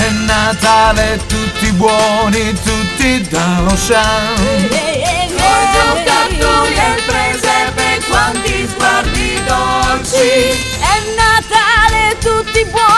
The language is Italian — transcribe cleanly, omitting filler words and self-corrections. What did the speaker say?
È Natale, tutti buoni, tutti da Auchan. Coi giocattoli e il presepe, quanti sguardi dolci. È Natale, tutti buoni.